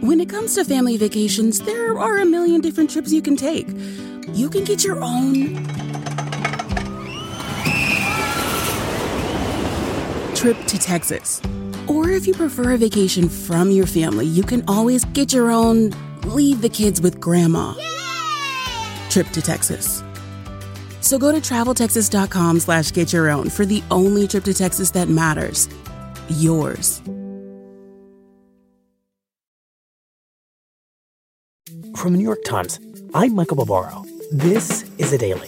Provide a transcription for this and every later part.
When it comes to family vacations, there are a million different trips you can take. You can get your own trip to Texas. Or if you prefer a vacation from your family, you can always get your own leave the kids with grandma trip to Texas. So go to traveltexas.com/get your own for the only trip to Texas that matters. Yours. From the New York Times, I'm Michael Barbaro. This is A Daily.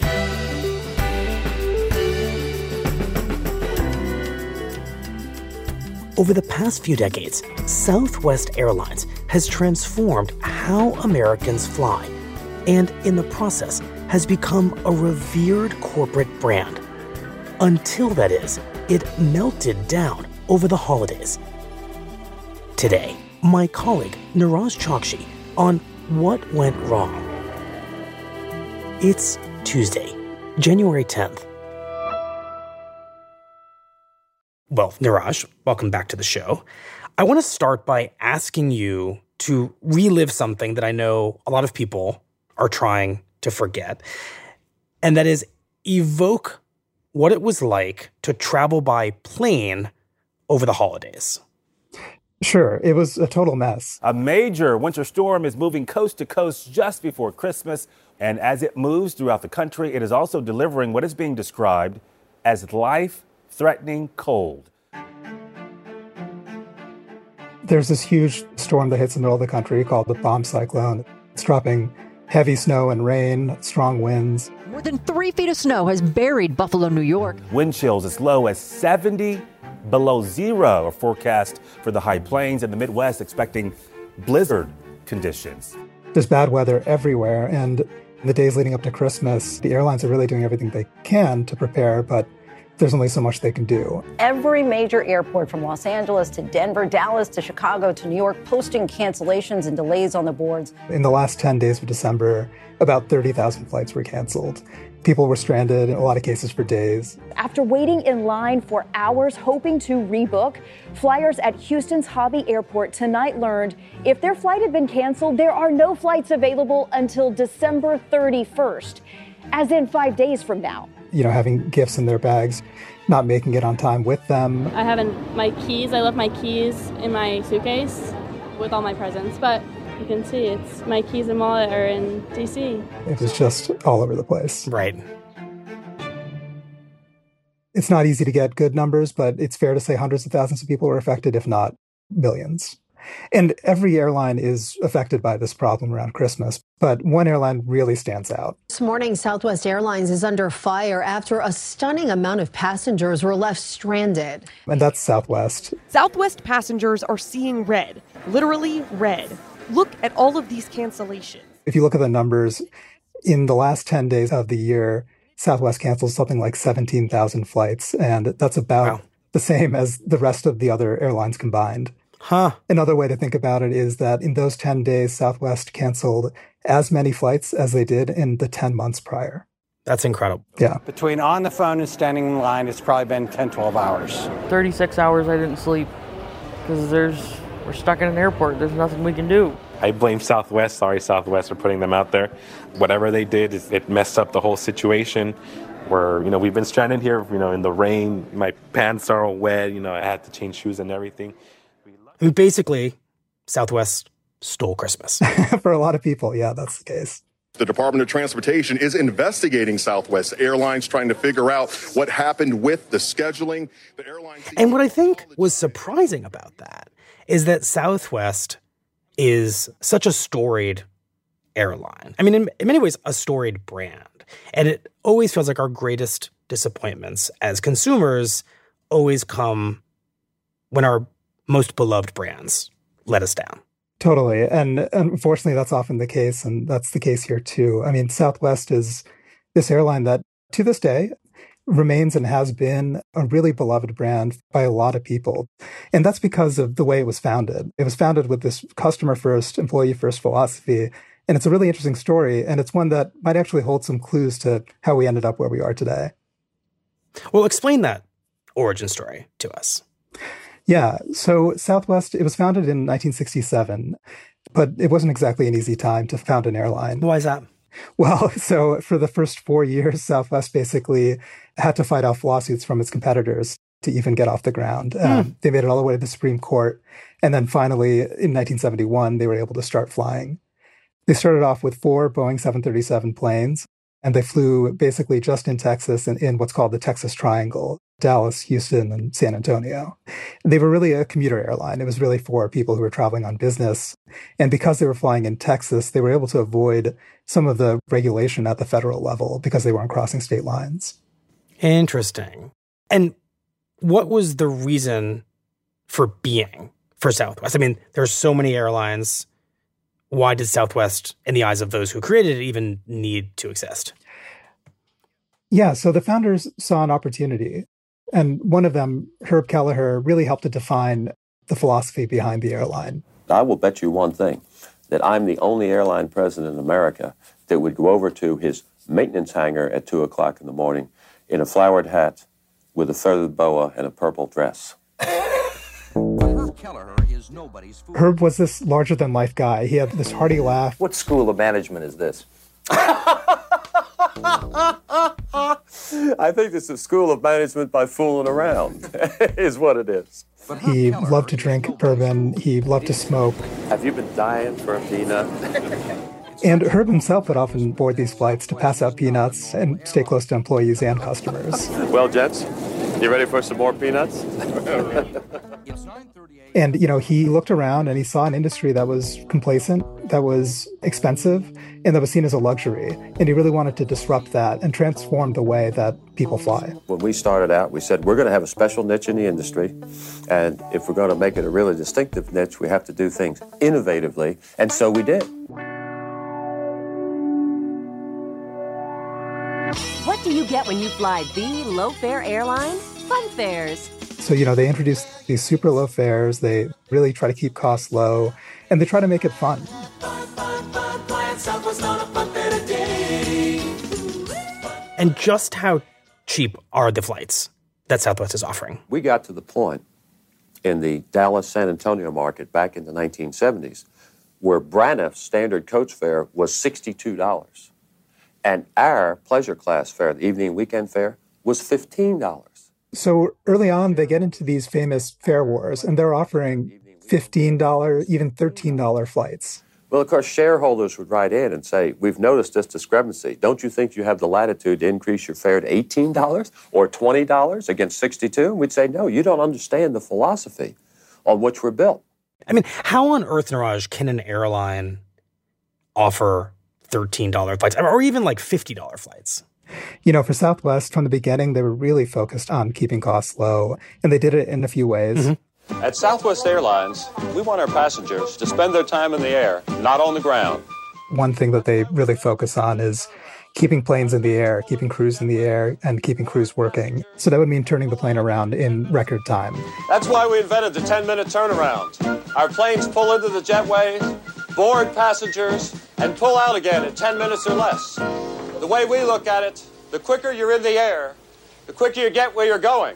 Over the past few decades, Southwest Airlines has transformed how Americans fly, and in the process has become a revered corporate brand. Until, that is, it melted down over the holidays. Today, my colleague Niraj Chokshi on what went wrong. It's Tuesday, January 10th. Well, Niraj, welcome back to the show. I want to start by asking you to relive something that I know a lot of people are trying to forget, and that is evoke what it was like to travel by plane over the holidays. Sure, it was a total mess. A major winter storm is moving coast to coast just before Christmas, and as it moves throughout the country, it is also delivering what is being described as life-threatening cold. There's this huge storm that hits the middle of the country called the bomb cyclone. It's dropping heavy snow and rain, strong winds. More than 3 feet of snow has buried Buffalo, New York. Wind chills as low as 70 below zero are forecast for the high plains, and the Midwest expecting blizzard conditions. There's bad weather everywhere, and in the days leading up to Christmas, the airlines are really doing everything they can to prepare, but there's only so much they can do. Every major airport from Los Angeles to Denver, Dallas to Chicago to New York posting cancellations and delays on the boards. In the last 10 days of December, about 30,000 flights were canceled. People were stranded, in a lot of cases, for days. After waiting in line for hours hoping to rebook, flyers at Houston's Hobby Airport tonight learned if their flight had been canceled, there are no flights available until December 31st, as in 5 days from now. You know, having gifts in their bags, not making it on time with them. I left my keys in my suitcase with all my presents, but you can see it's my keys and wallet are in D.C. It was just all over the place. Right. It's not easy to get good numbers, but it's fair to say hundreds of thousands of people were affected, if not millions. And every airline is affected by this problem around Christmas, but one airline really stands out. This morning, Southwest Airlines is under fire after a stunning amount of passengers were left stranded. And that's Southwest. Southwest passengers are seeing red, literally red. Look at all of these cancellations. If you look at the numbers, in the last 10 days of the year, Southwest canceled something like 17,000 flights, and that's about the same as the rest of the other airlines combined. Another way to think about it is that in those 10 days, Southwest canceled as many flights as they did in the 10 months prior. That's incredible. Yeah. Between on the phone and standing in line, it's probably been 10, 12 hours. 36 hours I didn't sleep because we're stuck in an airport. There's nothing we can do. I blame Southwest. Sorry, Southwest, for putting them out there. Whatever they did, it messed up the whole situation. Where, we've been stranded here, in the rain. My pants are all wet. I had to change shoes and everything. I mean, basically, Southwest stole Christmas. For a lot of people, yeah, that's the case. The Department of Transportation is investigating Southwest Airlines, trying to figure out what happened with the scheduling. The airline and what I think was surprising about that is that Southwest is such a storied airline. I mean, in many ways, a storied brand. And it always feels like our greatest disappointments as consumers always come when our most beloved brands let us down. Totally. And unfortunately, that's often the case. And that's the case here, too. I mean, Southwest is this airline that, to this day, remains and has been a really beloved brand by a lot of people. And that's because of the way it was founded. It was founded with this customer-first, employee-first philosophy. And it's a really interesting story. And it's one that might actually hold some clues to how we ended up where we are today. Well, explain that origin story to us. Yeah. So Southwest, it was founded in 1967. But it wasn't exactly an easy time to found an airline. Why is that? Well, so for the first 4 years, Southwest basically had to fight off lawsuits from its competitors to even get off the ground. They made it all the way to the Supreme Court. And then finally, in 1971, they were able to start flying. They started off with 4 Boeing 737 planes, and they flew basically just in Texas and in what's called the Texas Triangle, Dallas, Houston, and San Antonio. They were really a commuter airline. It was really for people who were traveling on business. And because they were flying in Texas, they were able to avoid some of the regulation at the federal level because they weren't crossing state lines. Interesting. And what was the reason for being for Southwest? I mean, there are so many airlines. Why did Southwest, in the eyes of those who created it, even need to exist? Yeah, so the founders saw an opportunity. And one of them, Herb Kelleher, really helped to define the philosophy behind the airline. I will bet you one thing, that I'm the only airline president in America that would go over to his maintenance hangar at 2 o'clock in the morning in a flowered hat with a feathered boa and a purple dress. Herb was this larger-than-life guy. He had this hearty laugh. What school of management is this? I think it's a school of management by fooling around, is what it is. He loved to drink bourbon. He loved to smoke. Have you been dying for a peanut? And Herb himself would often board these flights to pass out peanuts and stay close to employees and customers. Well, gents, you ready for some more peanuts? And, he looked around and he saw an industry that was complacent, that was expensive, and that was seen as a luxury. And he really wanted to disrupt that and transform the way that people fly. When we started out, we said, we're going to have a special niche in the industry. And if we're going to make it a really distinctive niche, we have to do things innovatively. And so we did. What do you get when you fly the low-fare airline? Fun fares. So, they introduced these super low fares. They really try to keep costs low, and they try to make it fun. And just how cheap are the flights that Southwest is offering? We got to the point in the Dallas-San Antonio market back in the 1970s where Braniff's standard coach fare was $62. And our pleasure class fare, the evening weekend fare, was $15. So early on, they get into these famous fare wars, and they're offering $15, even $13 flights. Well, of course, shareholders would write in and say, we've noticed this discrepancy. Don't you think you have the latitude to increase your fare to $18 or $20 against $62? And we'd say, no, you don't understand the philosophy on which we're built. I mean, how on earth, Niraj, can an airline offer $13 flights or even like $50 flights? For Southwest, from the beginning, they were really focused on keeping costs low, and they did it in a few ways. Mm-hmm. At Southwest Airlines, we want our passengers to spend their time in the air, not on the ground. One thing that they really focus on is keeping planes in the air, keeping crews in the air, and keeping crews working. So that would mean turning the plane around in record time. That's why we invented the 10-minute turnaround. Our planes pull into the jetways, board passengers, and pull out again in 10 minutes or less. The way we look at it, the quicker you're in the air, the quicker you get where you're going.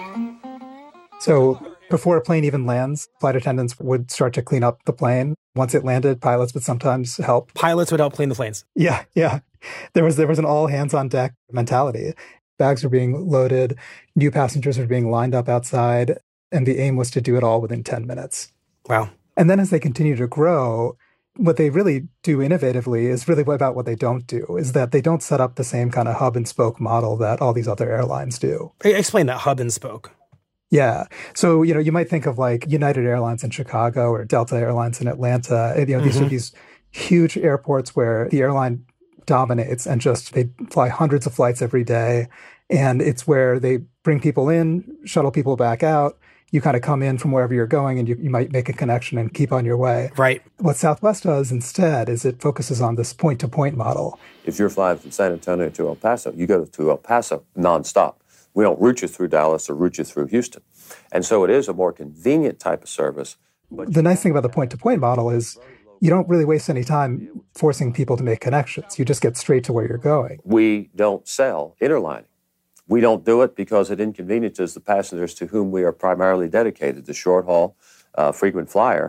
So before a plane even lands, flight attendants would start to clean up the plane. Once it landed, pilots would sometimes help. Pilots would help clean the planes. Yeah. There was an all hands on deck mentality. Bags were being loaded, new passengers were being lined up outside, and the aim was to do it all within 10 minutes. Wow. And then as they continue to grow, what they really do innovatively is really about what they don't do, is that they don't set up the same kind of hub and spoke model that all these other airlines do. Explain that, hub and spoke. Yeah. So, you might think of like United Airlines in Chicago or Delta Airlines in Atlanta. These are these huge airports where the airline dominates and they fly hundreds of flights every day. And it's where they bring people in, shuttle people back out. You kind of come in from wherever you're going and you might make a connection and keep on your way. Right. What Southwest does instead is it focuses on this point-to-point model. If you're flying from San Antonio to El Paso, you go to El Paso nonstop. We don't route you through Dallas or route you through Houston. And so it is a more convenient type of service. The nice thing about the point-to-point model is you don't really waste any time forcing people to make connections. You just get straight to where you're going. We don't sell interlining. We don't do it because it inconveniences the passengers to whom we are primarily dedicated, the short-haul frequent flyer.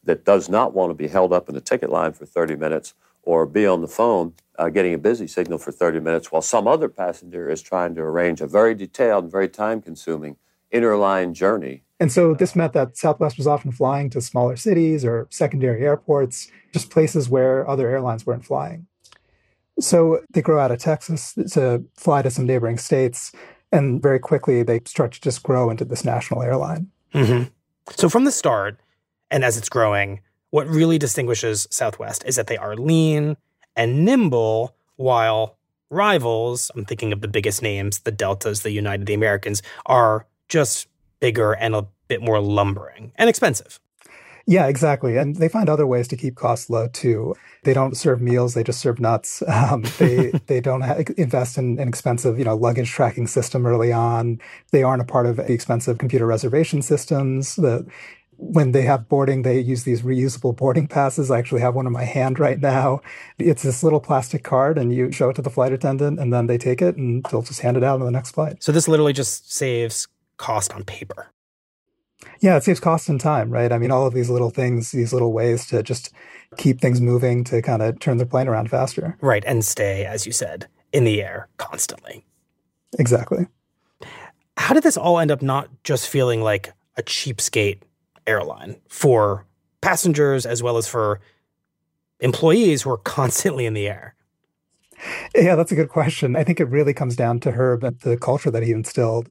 that does not want to be held up in a ticket line for 30 minutes or be on the phone getting a busy signal for 30 minutes while some other passenger is trying to arrange a very detailed and very time-consuming interline journey. And so this meant that Southwest was often flying to smaller cities or secondary airports, just places where other airlines weren't flying. So they grow out of Texas to fly to some neighboring states, and very quickly they start to just grow into this national airline. Mm-hmm. So from the start, and as it's growing, what really distinguishes Southwest is that they are lean and nimble, while rivals, I'm thinking of the biggest names, the Deltas, the United, the Americans, are just bigger and a bit more lumbering and expensive. Yeah, exactly. And they find other ways to keep costs low, too. They don't serve meals. They just serve nuts. They don't invest in an expensive, luggage tracking system early on. They aren't a part of the expensive computer reservation systems. When they have boarding, they use these reusable boarding passes. I actually have one in my hand right now. It's this little plastic card, and you show it to the flight attendant, and then they take it, and they'll just hand it out on the next flight. So this literally just saves cost on paper. Yeah, it saves cost and time, right? I mean, all of these little things, these little ways to just keep things moving, to kind of turn the plane around faster. Right, and stay, as you said, in the air constantly. Exactly. How did this all end up not just feeling like a cheapskate airline for passengers as well as for employees who are constantly in the air? Yeah, that's a good question. I think it really comes down to Herb and the culture that he instilled.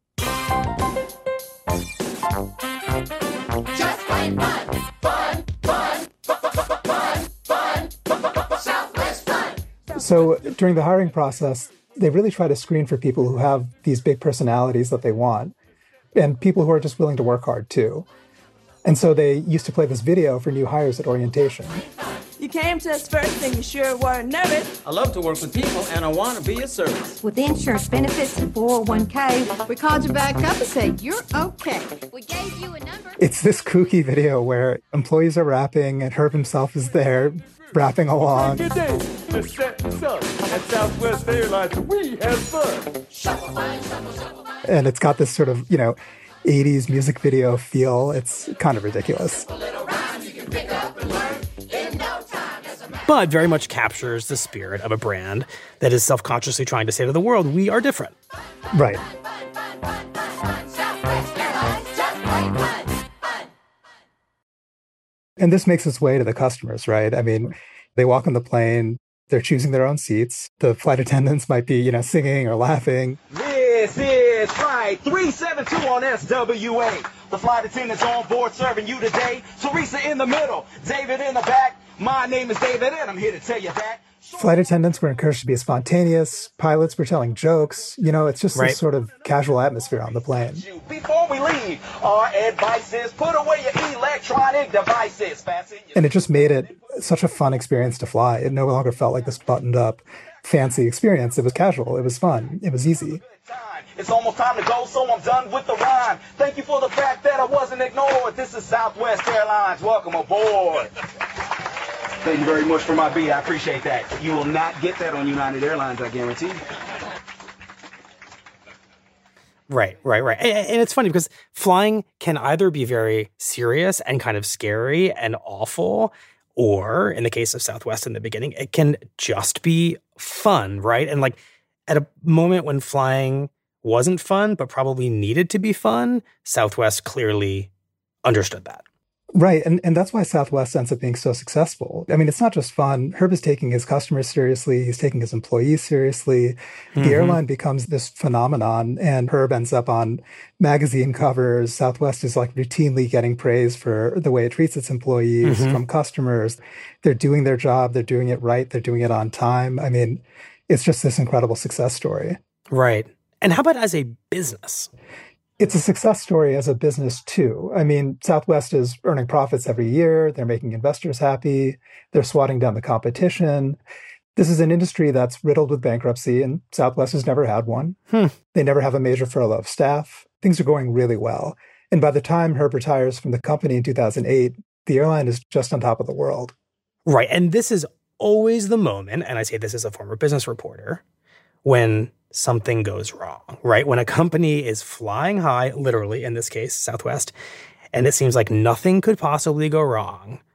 Just plain fun, Southwest fun. So during the hiring process, they really try to screen for people who have these big personalities that they want, and people who are just willing to work hard too. And so they used to play this video for new hires at orientation. You came to us first and you sure weren't nervous. I love to work with people and I want to be of service. With insurance benefits and 401k, we called you back up and said, you're okay. We gave you a number. It's this kooky video where employees are rapping and Herb himself is there rapping along. Good day. Just set this up. At Southwest Airlines, we have fun. And it's got this sort of, 80s music video feel. It's kind of ridiculous. But very much captures the spirit of a brand that is self-consciously trying to say to the world, we are different. Right. And this makes its way to the customers, right? I mean, they walk on the plane, they're choosing their own seats. The flight attendants might be, singing or laughing. This is Flight 372 on SWA. The flight attendants on board serving you today. Teresa in the middle, David in the back. My name is David and I'm here to tell you that. Flight attendants were encouraged to be spontaneous. Pilots were telling jokes. It's just this sort of casual atmosphere on the plane. Before we leave, our advice is put away your electronic devices. And it just made it such a fun experience to fly. It no longer felt like this buttoned up, fancy experience. It was casual. It was fun. It was easy. It's almost time to go, so I'm done with the rhyme. Thank you for the fact that I wasn't ignored. This is Southwest Airlines. Welcome aboard. Thank you very much for my beat. I appreciate that. You will not get that on United Airlines, I guarantee. Right. And it's funny because flying can either be very serious and kind of scary and awful, or in the case of Southwest in the beginning, it can just be fun, right? And like at a moment when flying wasn't fun, but probably needed to be fun, Southwest clearly understood that. Right. And that's why Southwest ends up being so successful. I mean, it's not just fun. Herb is taking his customers seriously. He's taking his employees seriously. The airline becomes this phenomenon, and Herb ends up on magazine covers. Southwest is like routinely getting praise for the way it treats its employees from customers. They're doing their job. They're doing it right. They're doing it on time. I mean, it's just this incredible success story. Right. And how about as a business? It's a success story as a business, too. I mean, Southwest is earning profits every year. They're making investors happy. They're swatting down the competition. This is an industry that's riddled with bankruptcy, and Southwest has never had one. They never have a major furlough of staff. Things are going really well. And by the time Herb retires from the company in 2008, the airline is just on top of the world. Right. And this is always the moment, and I say this as a former business reporter, when something goes wrong, right? When a company is flying high, literally in this case, Southwest, and it seems like nothing could possibly go wrong,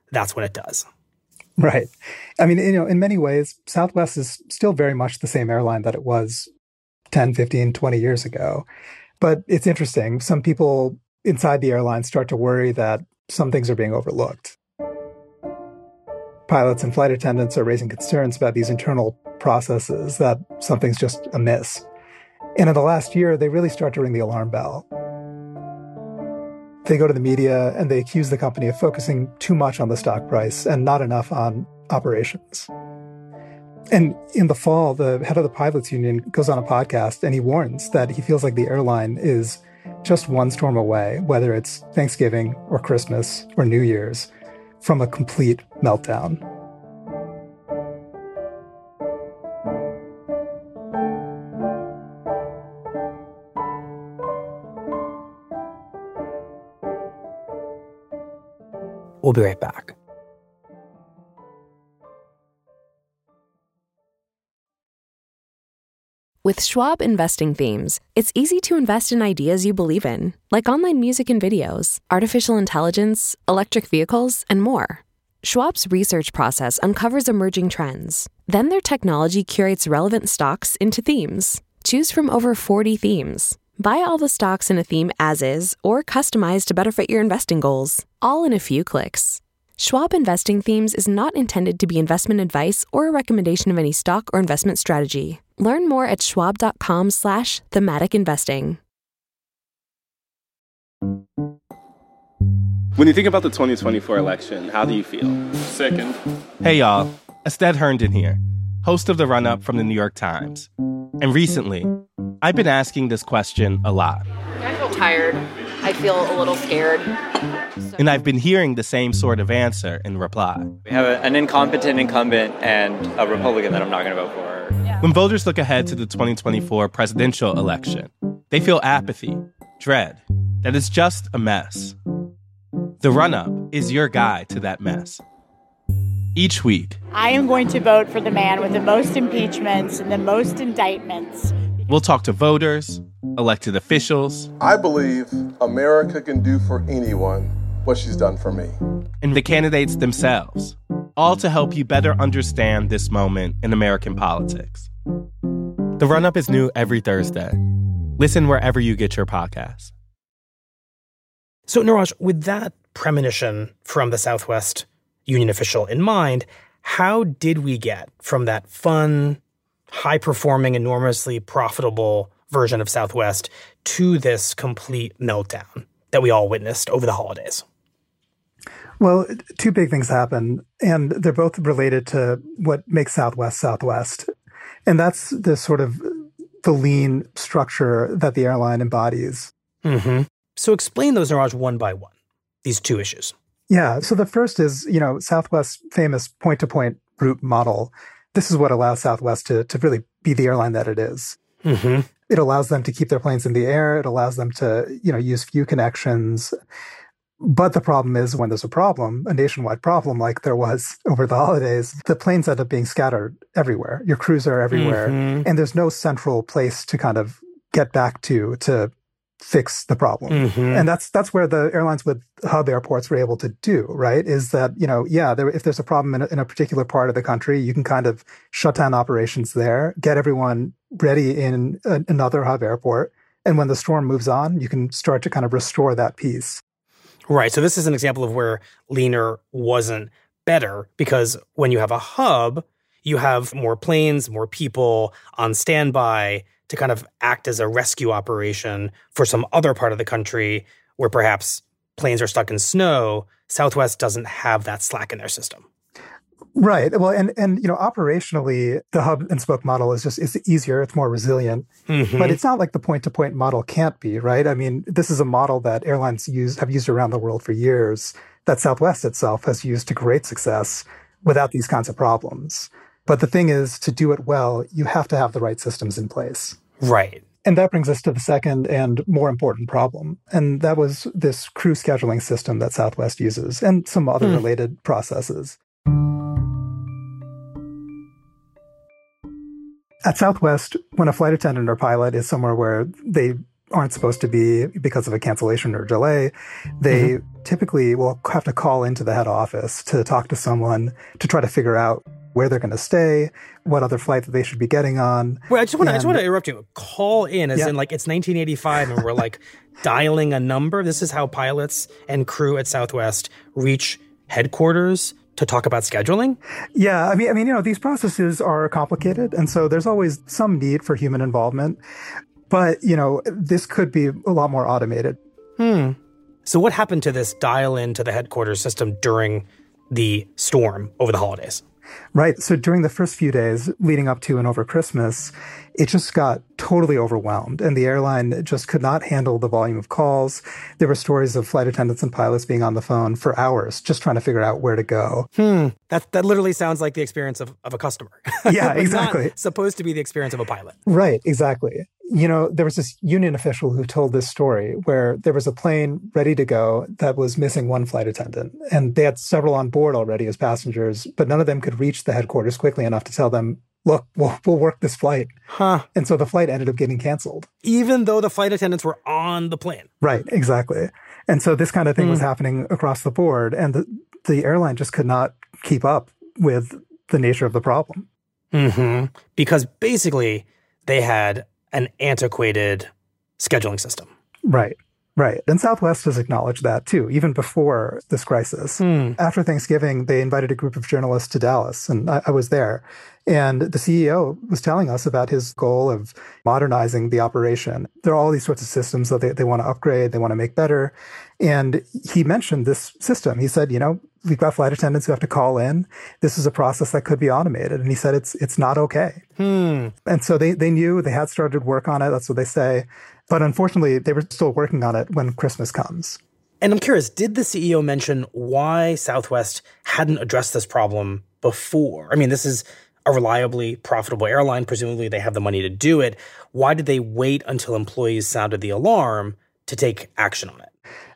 that's when it does. Right. I mean, in many ways, Southwest is still very much the same airline that it was 10, 15, 20 years ago. But it's interesting. Some people inside the airline start to worry that some things are being overlooked. Pilots and flight attendants are raising concerns about these internal processes, that something's just amiss. And in the last year, they really start to ring the alarm bell. They go to the media and they accuse the company of focusing too much on the stock price and not enough on operations. And in the fall, the head of the pilots union goes on a podcast and he warns that he feels like the airline is just one storm away, whether it's Thanksgiving or Christmas or New Year's, from a complete meltdown. We'll be right back. With Schwab Investing Themes, it's easy to invest in ideas you believe in, like online music and videos, artificial intelligence, electric vehicles, and more. Schwab's research process uncovers emerging trends. Then their technology curates relevant stocks into themes. Choose from over 40 themes. Buy all the stocks in a theme as is or customize to better fit your investing goals, all in a few clicks. Schwab Investing Themes is not intended to be investment advice or a recommendation of any stock or investment strategy. Learn more at schwab.com/thematic investing. When you think about the 2024 election, how do you feel? Second. Hey, y'all. Estelle Herndon here, host of The Run-Up from the New York Times. And recently, I've been asking this question a lot. I feel tired. I feel a little scared. And I've been hearing the same sort of answer in reply. We have an incompetent incumbent and a Republican that I'm not going to vote for. When voters look ahead to the 2024 presidential election, they feel apathy, dread, that it's just a mess. The Run-Up is your guide to that mess. Each week, I am going to vote for the man with the most impeachments and the most indictments. We'll talk to voters, elected officials. I believe America can do for anyone what she's done for me. And the candidates themselves, all to help you better understand this moment in American politics. The Run-Up is new every Thursday. Listen wherever you get your podcasts. So, Niraj, with that premonition from the Southwest union official in mind, how did we get from that fun, high-performing, enormously profitable version of Southwest to this complete meltdown that we all witnessed over the holidays? Well, two big things happen, and they're both related to what makes Southwest Southwest. And that's the sort of the lean structure that the airline embodies. Mm-hmm. So explain those, Niraj, one by one, these two issues. Yeah. So the first is, Southwest's famous point-to-point route model. This is what allows Southwest to really be the airline that it is. Mm-hmm. It allows them to keep their planes in the air. It allows them to, use few connections. But the problem is when there's a problem, a nationwide problem like there was over the holidays, the planes end up being scattered everywhere. Your crews are everywhere. Mm-hmm. And there's no central place to kind of get back to fix the problem. Mm-hmm. And that's where the airlines with hub airports were able to do, right? Is that, if there's a problem in a particular part of the country, you can kind of shut down operations there, get everyone ready in another hub airport. And when the storm moves on, you can start to kind of restore that piece. Right. So this is an example of where leaner wasn't better, because when you have a hub, you have more planes, more people on standby to kind of act as a rescue operation for some other part of the country where perhaps planes are stuck in snow. Southwest doesn't have that slack in their system. Right. Well, and operationally, the hub and spoke model it's easier. It's more resilient. Mm-hmm. But it's not like the point-to-point model can't be, right? I mean, this is a model that airlines have used around the world for years, that Southwest itself has used to great success without these kinds of problems. But the thing is, to do it well, you have to have the right systems in place. Right. And that brings us to the second and more important problem. And that was this crew scheduling system that Southwest uses and some other related processes. At Southwest, when a flight attendant or pilot is somewhere where they aren't supposed to be because of a cancellation or delay, they typically will have to call into the head office to talk to someone to try to figure out where they're going to stay, what other flight that they should be getting on. Wait, I just want to interrupt you. Call in as in like it's 1985 and we're like dialing a number. This is how pilots and crew at Southwest reach headquarters to talk about scheduling? Yeah, I mean, these processes are complicated, and so there's always some need for human involvement. But, this could be a lot more automated. So what happened to this dial-in to the headquarters system during the storm over the holidays? Right. So during the first few days leading up to and over Christmas, it just got totally overwhelmed, and the airline just could not handle the volume of calls. There were stories of flight attendants and pilots being on the phone for hours just trying to figure out where to go. That literally sounds like the experience of a customer. Yeah, exactly. Not supposed to be the experience of a pilot. Right, exactly. There was this union official who told this story where there was a plane ready to go that was missing one flight attendant, and they had several on board already as passengers, but none of them could reach the headquarters quickly enough to tell them, look, we'll work this flight. And so the flight ended up getting canceled. Even though the flight attendants were on the plane. Right, exactly. And so this kind of thing was happening across the board, and the airline just could not keep up with the nature of the problem. Because basically they had an antiquated scheduling system. Right. And Southwest has acknowledged that too, even before this crisis. After Thanksgiving, they invited a group of journalists to Dallas, and I was there. And the CEO was telling us about his goal of modernizing the operation. There are all these sorts of systems that they want to upgrade, they want to make better. And he mentioned this system. He said, we've got flight attendants who have to call in. This is a process that could be automated. And he said, it's not okay. And so they knew, they had started work on it. That's what they say. But unfortunately, they were still working on it when Christmas comes. And I'm curious, did the CEO mention why Southwest hadn't addressed this problem before? I mean, this is a reliably profitable airline. Presumably they have the money to do it. Why did they wait until employees sounded the alarm to take action on it?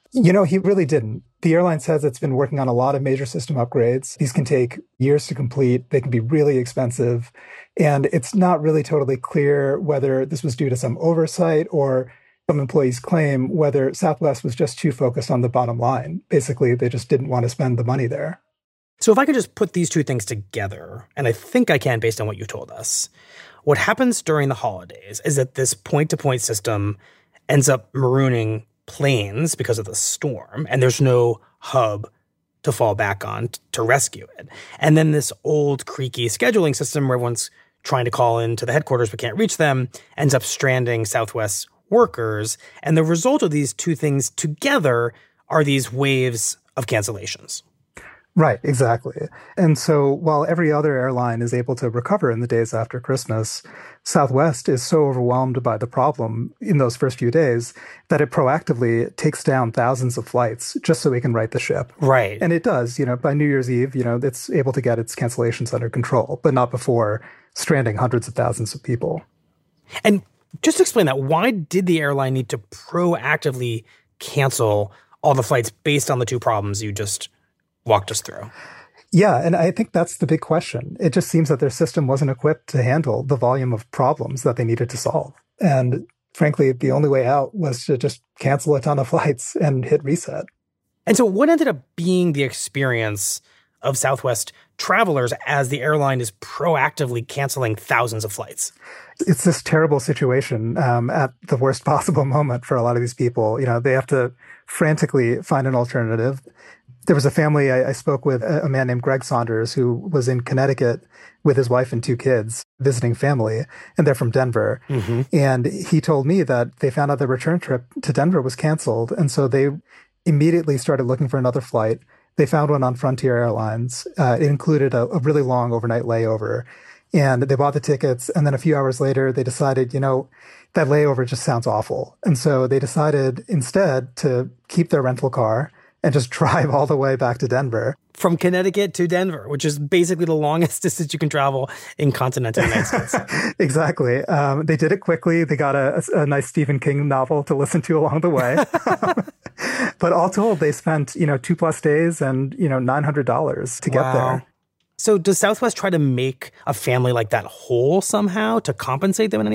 He really didn't. The airline says it's been working on a lot of major system upgrades. These can take years to complete. They can be really expensive. And it's not really totally clear whether this was due to some oversight or some employees claim whether Southwest was just too focused on the bottom line. Basically, they just didn't want to spend the money there. So if I could just put these two things together, and I think I can based on what you told us, what happens during the holidays is that this point-to-point system ends up marooning planes because of the storm, and there's no hub to fall back on to rescue it. And then this old creaky scheduling system where everyone's trying to call into the headquarters but can't reach them ends up stranding Southwest workers. And the result of these two things together are these waves of cancellations. Right, exactly. And so while every other airline is able to recover in the days after Christmas, Southwest is so overwhelmed by the problem in those first few days that it proactively takes down thousands of flights just so it can right the ship. Right. And it does, by New Year's Eve, it's able to get its cancellations under control, but not before stranding hundreds of thousands of people. And just to explain that, why did the airline need to proactively cancel all the flights based on the two problems you just walked us through? Yeah, and I think that's the big question. It just seems that their system wasn't equipped to handle the volume of problems that they needed to solve. And frankly, the only way out was to just cancel a ton of flights and hit reset. And so what ended up being the experience of Southwest travelers as the airline is proactively canceling thousands of flights? It's this terrible situation at the worst possible moment for a lot of these people. They have to frantically find an alternative. There was a family I spoke with, a man named Greg Saunders, who was in Connecticut with his wife and two kids visiting family, and they're from Denver. And he told me that they found out their return trip to Denver was canceled. And so they immediately started looking for another flight. They found one on Frontier Airlines. It included a really long overnight layover. And they bought the tickets. And then a few hours later, they decided, that layover just sounds awful. And so they decided instead to keep their rental car and just drive all the way back to Denver. From Connecticut to Denver, which is basically the longest distance you can travel in continental United States. Exactly. They did it quickly. They got a nice Stephen King novel to listen to along the way. But all told, they spent, 2+ days and, $900 to get there. So does Southwest try to make a family like that whole somehow to compensate them in any way?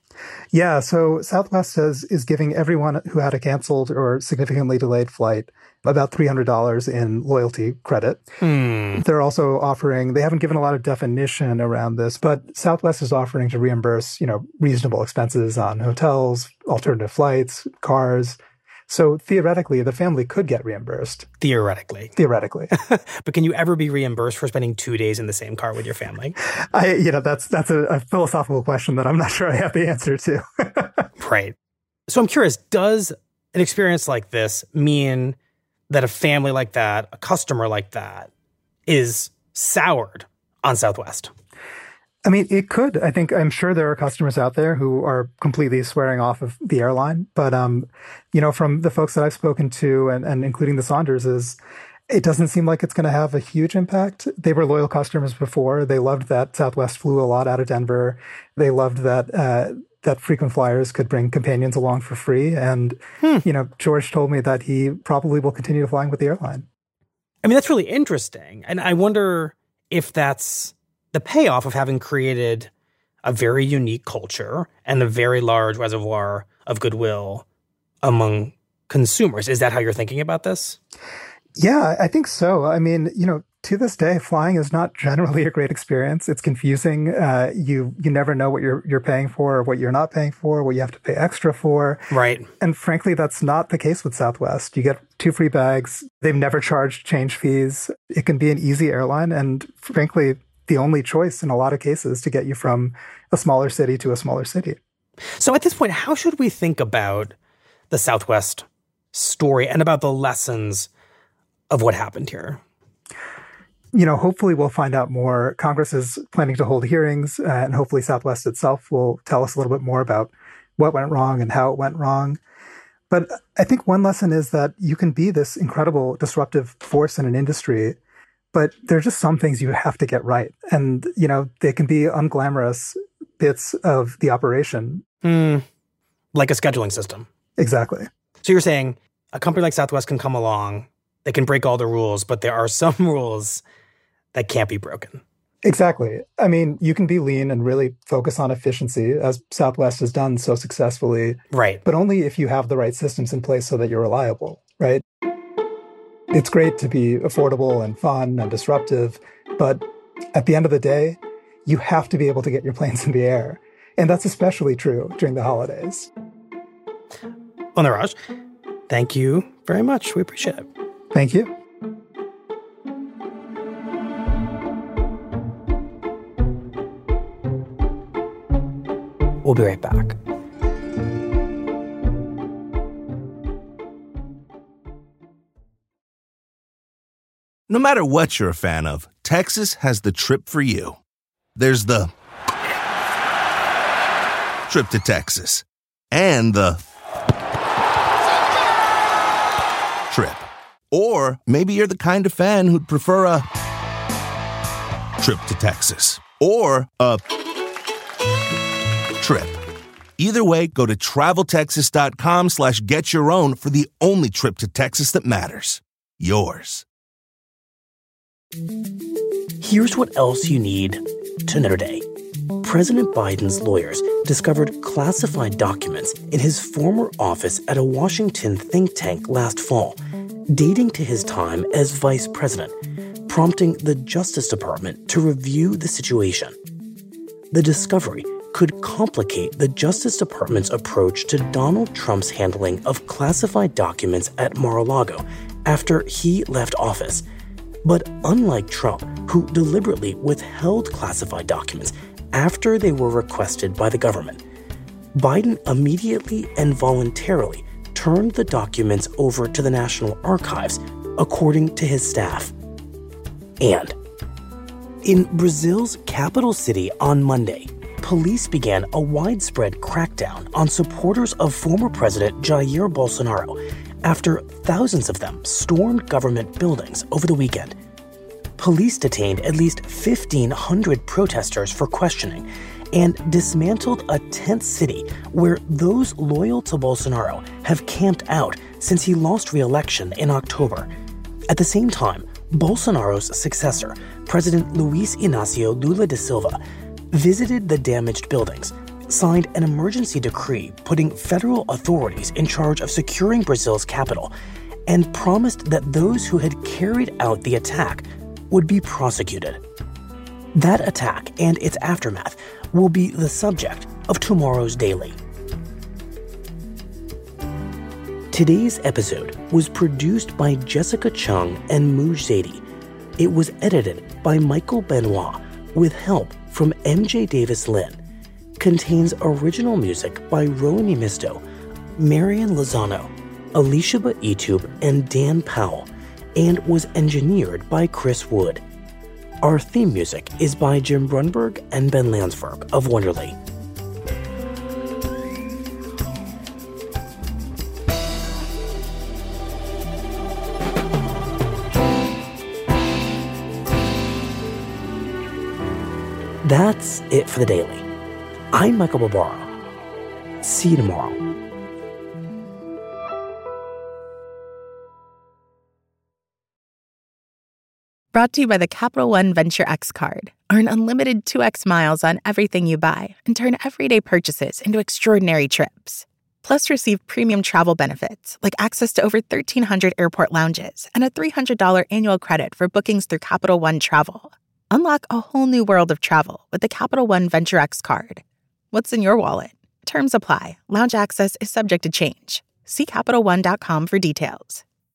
Yeah, so Southwest is giving everyone who had a canceled or significantly delayed flight about $300 in loyalty credit. They're also offering, they haven't given a lot of definition around this, but Southwest is offering to reimburse, reasonable expenses on hotels, alternative flights, cars. So theoretically, the family could get reimbursed. Theoretically. But can you ever be reimbursed for spending 2 days in the same car with your family? That's a philosophical question that I'm not sure I have the answer to. Right. So I'm curious, does an experience like this mean that a family like that, a customer like that, is soured on Southwest? I mean, it could. I'm sure there are customers out there who are completely swearing off of the airline. But, from the folks that I've spoken to and including the Saunderses, it doesn't seem like it's going to have a huge impact. They were loyal customers before. They loved that Southwest flew a lot out of Denver. They loved that frequent flyers could bring companions along for free. And, George told me that he probably will continue flying with the airline. I mean, that's really interesting. And I wonder if that's the payoff of having created a very unique culture and a very large reservoir of goodwill among consumers. Is that how you're thinking about this? Yeah, I think so. I mean, to this day, flying is not generally a great experience. It's confusing. You never know what you're paying for or what you're not paying for, what you have to pay extra for. Right. And frankly, that's not the case with Southwest. You get 2 free bags. They've never charged change fees. It can be an easy airline. And frankly, the only choice in a lot of cases to get you from a smaller city to a smaller city. So at this point, how should we think about the Southwest story and about the lessons of what happened here? Hopefully we'll find out more. Congress is planning to hold hearings, and hopefully Southwest itself will tell us a little bit more about what went wrong and how it went wrong. But I think one lesson is that you can be this incredible disruptive force in an industry, but there are just some things you have to get right. And, they can be unglamorous bits of the operation. Like a scheduling system. Exactly. So you're saying a company like Southwest can come along, they can break all the rules, but there are some rules that can't be broken. Exactly. I mean, you can be lean and really focus on efficiency, as Southwest has done so successfully. Right. But only if you have the right systems in place so that you're reliable, right? It's great to be affordable and fun and disruptive, but at the end of the day, you have to be able to get your planes in the air. And that's especially true during the holidays. Well, Neeraj, thank you very much. We appreciate it. Thank you. We'll be right back. No matter what you're a fan of, Texas has the trip for you. There's the trip to Texas and the trip. Or maybe you're the kind of fan who'd prefer a trip to Texas or a trip. Either way, go to traveltexas.com/get-your-own for the only trip to Texas that matters. Yours. Here's what else you need to know today. President Biden's lawyers discovered classified documents in his former office at a Washington think tank last fall, dating to his time as vice president, prompting the Justice Department to review the situation. The discovery could complicate the Justice Department's approach to Donald Trump's handling of classified documents at Mar-a-Lago after he left office. But unlike Trump, who deliberately withheld classified documents after they were requested by the government, Biden immediately and voluntarily turned the documents over to the National Archives, according to his staff. And in Brazil's capital city on Monday, police began a widespread crackdown on supporters of former President Jair Bolsonaro after thousands of them stormed government buildings over the weekend. Police detained at least 1,500 protesters for questioning and dismantled a tent city where those loyal to Bolsonaro have camped out since he lost re-election in October. At the same time, Bolsonaro's successor, President Luiz Inácio Lula da Silva, visited the damaged buildings, signed an emergency decree putting federal authorities in charge of securing Brazil's capital and promised that those who had carried out the attack would be prosecuted. That attack and its aftermath will be the subject of tomorrow's Daily. Today's episode was produced by Jessica Chung and Mooj Zadie. It was edited by Michael Benoit with help from MJ Davis Lynn. Contains original music by Rowan Misto, Marian Lozano, Alicia Baitub, and Dan Powell, and was engineered by Chris Wood. Our theme music is by Jim Brunberg and Ben Landsberg of Wonderly. That's it for the Daily. I'm Michael Barbaro. See you tomorrow. Brought to you by the Capital One Venture X card. Earn unlimited 2x miles on everything you buy and turn everyday purchases into extraordinary trips. Plus, receive premium travel benefits like access to over 1,300 airport lounges and a $300 annual credit for bookings through Capital One Travel. Unlock a whole new world of travel with the Capital One Venture X card. What's in your wallet? Terms apply. Lounge access is subject to change. See CapitalOne.com for details.